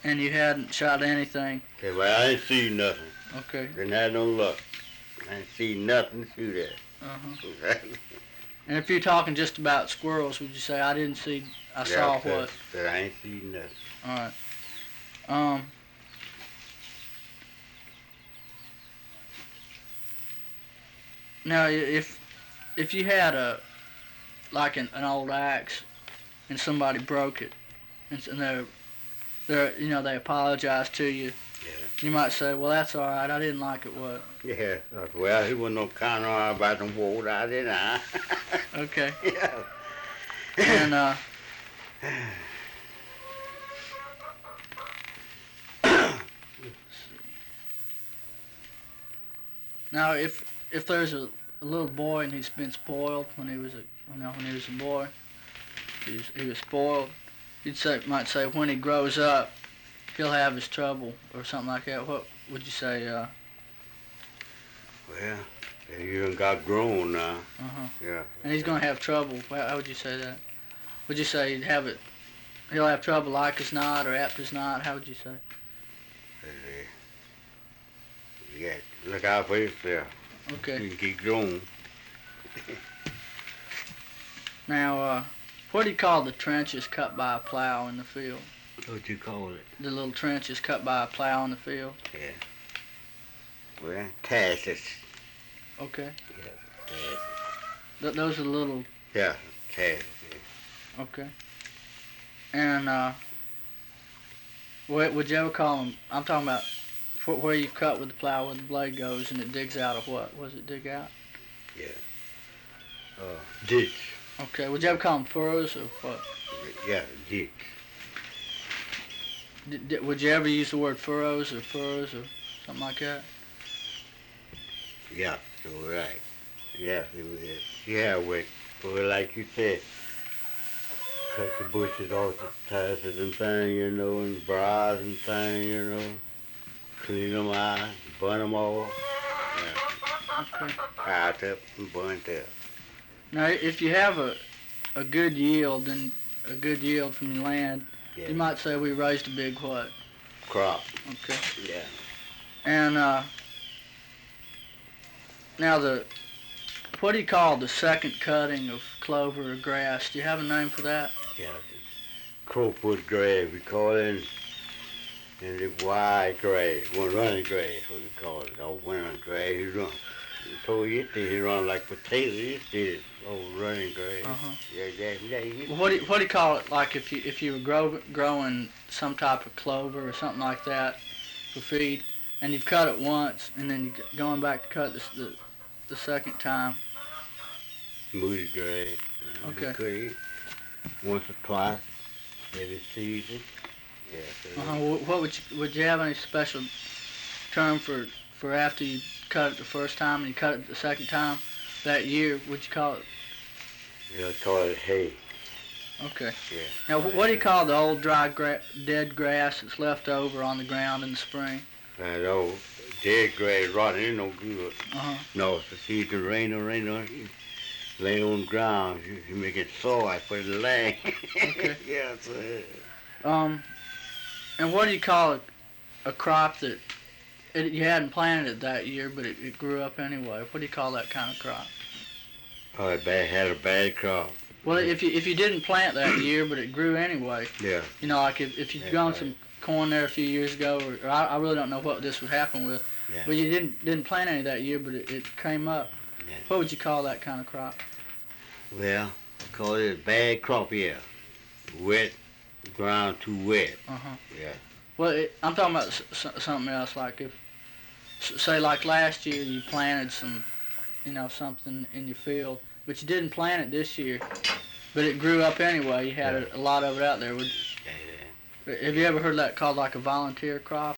And you hadn't shot anything? Okay, well, I didn't see nothing. Okay. Didn't have no luck. I didn't see nothing to shoot at. Uh-huh. And if you're talking just about squirrels, would you say I didn't see, I saw what? I ain't seen nothing. All right. Now, if you had like an old axe and somebody broke it, and they apologize to you, yeah, you might say, well, that's all right. I didn't like it. What? Yeah. Well, he wasn't no kind of about them wood out there now. Okay. Yeah. And now, if there's a little boy and he's been spoiled when he was a boy, he was spoiled. Might say when he grows up, he'll have his trouble or something like that. What would you say? Well, you done got grown now. Uh-huh. Yeah. And he's gonna have trouble. How would you say that? Would you say he'll have trouble like as not or apt as not? How would you say? Yeah, look out for yourself. Okay. You can keep growing. Now, what do you call the trenches cut by a plow in the field? What you call it? The little trenches cut by a plow in the field? Yeah. Well, tasses. Okay. Yeah, tasses. Those are little... Yeah, tasses. Yeah. Okay. And, would you ever call them... I'm talking about where you cut with the plow, where the blade goes, and it digs out of what? What does it dig out? Yeah. Ditch. Okay. Would you ever call them furrows or what? Yeah, ditch. Would you ever use the word furrows or something like that? Yeah, you're right. Yeah, yeah, like you said, cut the bushes off the tasses and things, and briars and things, clean them out, burn them all. Yeah. Okay. Piled up and burnt up. Now, if you have a good yield from your land, yeah. You might say we raised a big what? Crop. Okay. Yeah. And now what do you call the second cutting of clover or grass? Do you have a name for that? Yeah, crowfoot grass we call it, and the wide grass, one running grass, what we call it, old winter grass. He run. He run like potatoes. He old running grass. Uh-huh. Yeah. Well, what do you call it? Like if you were growing some type of clover or something like that for feed, and you've cut it once, and then you're going back to cut the second time. Moody grass. Okay. Cut it once or twice every season. Yeah. What would you have any special term for after you cut it the first time and you cut it the second time that year? Would you call it? Yeah, call it hay. Okay. Yeah. Now, what do you call the old dry dead grass that's left over on the ground in the spring? That old dead grass rotten ain't no good. Uh-huh. No, it's the season rain on it. Lay on the ground, you make it soil for the land. Okay. Yeah, that's it. And what do you call a crop that you hadn't planted it that year, but it grew up anyway? What do you call that kind of crop? Oh, it had a bad crop. Well, if you didn't plant that year, but it grew anyway. Yeah. Like if you'd grown some corn there a few years ago, or I really don't know what this would happen with. Yeah. But you didn't plant any that year, but it came up. Yeah. What would you call that kind of crop? Well, call it a bad crop, yeah. Wet, ground too wet. Uh-huh. Yeah. Well, I'm talking about something else, like if, say like last year you planted some, something in your field, but you didn't plant it this year, but it grew up anyway. You had a lot of it out there. Have you ever heard that called like a volunteer crop?